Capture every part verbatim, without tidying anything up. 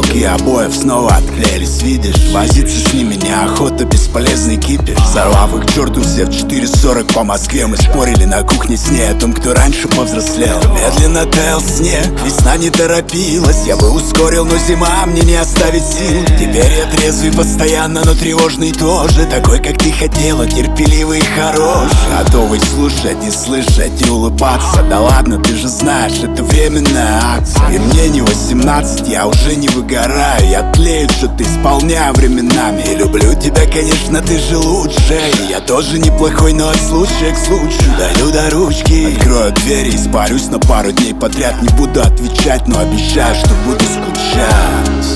Уголки обоев снова отклеились, видишь? Возиться с ними неохота, бесполезный кипиш. Взорвав их к черту все в четыре сорок по Москве, мы спорили на кухне с ней о том, кто раньше повзрослел. Медленно таял снег, весна не торопилась. Я бы ускорил, но зима мне не оставит сил. Теперь я трезвый постоянно, но тревожный тоже. Такой, как ты хотела, терпеливый и хорош. Готовый слушать и слышать и улыбаться. Да ладно, ты же знаешь, это временная акция. И мне не восемнадцать, я уже не выгораю. Я тлею, что-то исполняю временами. И люблю тебя, конечно, ты же лучше. И я тоже неплохой, но от случая к случаю даю до ручки. Открою двери, испарюсь на пару дней подряд. Не буду отвечать, но обещаю, что буду скучать.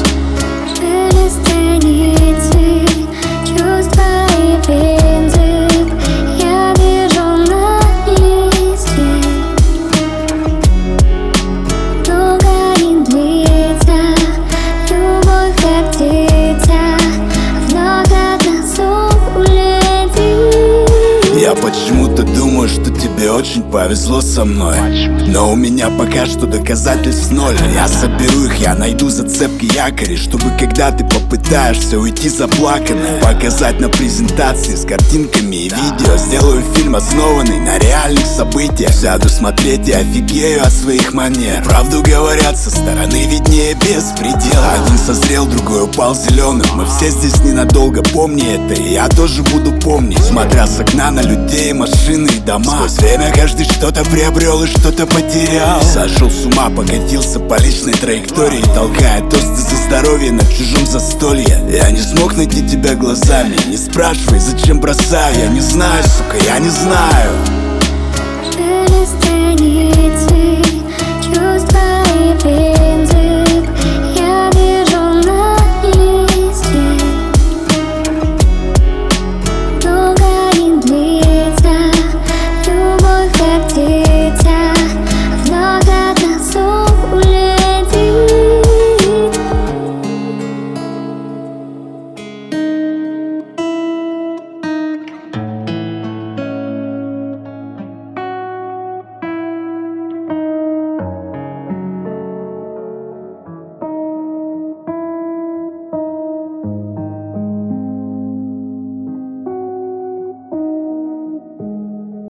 Я почему-то думаю, что тебе очень повезло со мной, но у меня пока что доказательств ноль. Я соберу их, я найду зацепки, якори, чтобы когда ты попытаешься уйти заплаканной, показать на презентации с картинками и видео. Сделаю фильм, основанный на реальных событиях. Сяду смотреть и офигею от своих манер. Правду говорят, со стороны виднее без предела. Один созрел, другой упал зеленым. Мы все здесь ненадолго, помни это, и я тоже буду помнить. Смотря с окна на людей, машины и дома, сквозь время каждый что-то приобрел и что-то потерял. Сошел с ума, покатился по личной траектории, толкая тосты за здоровье на чужом застолье. Я не смог найти тебя глазами. Не спрашивай, зачем бросаю. Я не знаю, сука, я не знаю. Перестань идти, чувства и верь.